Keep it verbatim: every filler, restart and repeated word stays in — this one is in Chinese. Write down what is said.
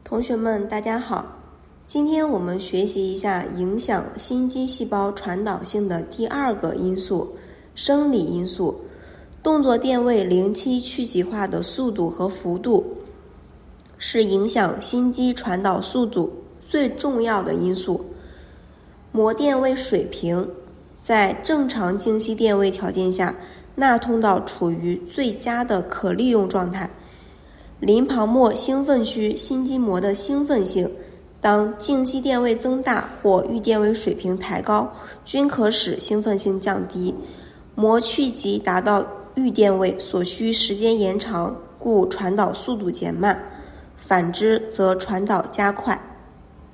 同学们大家好，今天我们学习一下影响心肌细胞传导性的第二个因素，生理因素。动作电位零期去极化的速度和幅度是影响心肌传导速度最重要的因素。膜电位水平，在正常静息电位条件下，钠通道处于最佳的可利用状态。淋旁膜兴奋区心肌膜的兴奋性，当静息电位增大或阈电位水平抬高，均可使兴奋性降低。膜去极达到阈电位所需时间延长，故传导速度减慢，反之则传导加快。